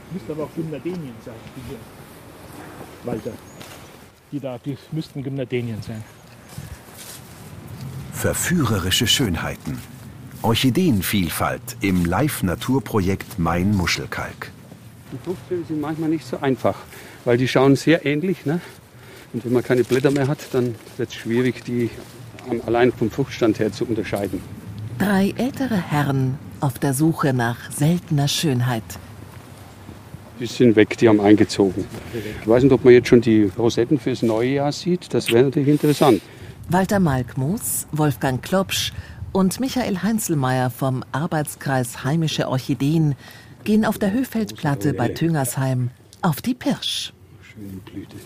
Müsste aber auch Gymnadenien sein, die hier. Walter. Die müssten Gymnadenien sein. Verführerische Schönheiten. Orchideenvielfalt im Live-Naturprojekt Mein Muschelkalk. Die Fruchtblüten sind manchmal nicht so einfach, weil die schauen sehr ähnlich. Ne? Und wenn man keine Blätter mehr hat, dann wird es schwierig, die allein vom Fruchtstand her zu unterscheiden. 3 ältere Herren auf der Suche nach seltener Schönheit. Die sind weg, die haben eingezogen. Ich weiß nicht, ob man jetzt schon die Rosetten fürs neue Jahr sieht. Das wäre natürlich interessant. Walter Malkmus, Wolfgang Klopsch und Michael Heinzelmeier vom Arbeitskreis Heimische Orchideen gehen auf der Höfeldplatte bei Tüngersheim auf die Pirsch. Schöne Blüte.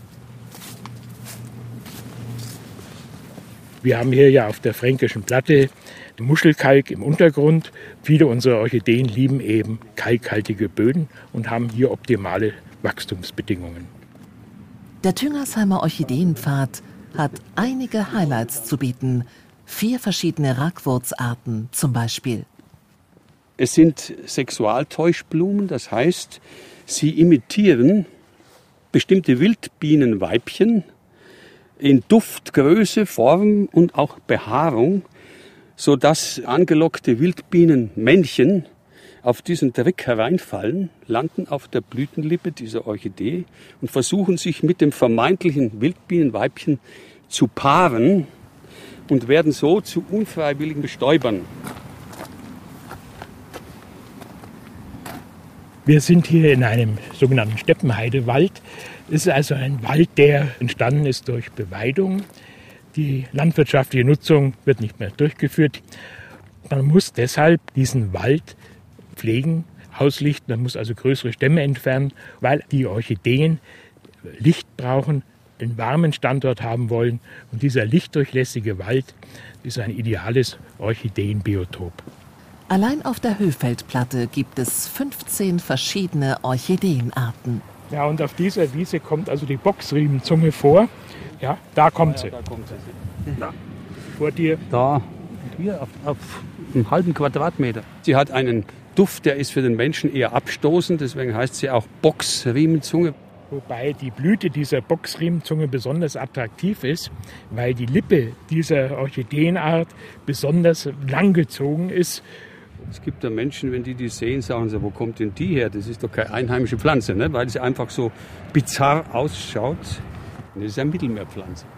Wir haben hier ja auf der Fränkischen Platte Muschelkalk im Untergrund. Viele unserer Orchideen lieben eben kalkhaltige Böden und haben hier optimale Wachstumsbedingungen. Der Tüngersheimer Orchideenpfad hat einige Highlights zu bieten. 4 verschiedene Ragwurzarten zum Beispiel. Es sind Sexualtäuschblumen, das heißt, sie imitieren bestimmte Wildbienenweibchen in Duft, Größe, Form und auch Behaarung, sodass angelockte Wildbienenmännchen auf diesen Trick hereinfallen, landen auf der Blütenlippe dieser Orchidee und versuchen sich mit dem vermeintlichen Wildbienenweibchen zu paaren und werden so zu unfreiwilligen Bestäubern. Wir sind hier in einem sogenannten Steppenheidewald. Es ist also ein Wald, der entstanden ist durch Beweidung. Die landwirtschaftliche Nutzung wird nicht mehr durchgeführt. Man muss deshalb diesen Wald pflegen, auslichten. Man muss also größere Stämme entfernen, weil die Orchideen Licht brauchen, einen warmen Standort haben wollen. Und dieser lichtdurchlässige Wald ist ein ideales Orchideenbiotop. Allein auf der Höfeldplatte gibt es 15 verschiedene Orchideenarten. Ja, und auf dieser Wiese kommt also die Boxriemenzunge vor. Ja, da kommt sie. Da kommt sie. Da. Vor dir. Da. Hier auf einem halben Quadratmeter. Sie hat einen Duft, der ist für den Menschen eher abstoßend, deswegen heißt sie auch Boxriemenzunge. Wobei die Blüte dieser Boxriemenzunge besonders attraktiv ist, weil die Lippe dieser Orchideenart besonders langgezogen ist. Es gibt da Menschen, wenn die sehen, sagen sie, wo kommt denn die her? Das ist doch keine einheimische Pflanze, ne? Weil sie einfach so bizarr ausschaut. Das ist eine Mittelmeerpflanze.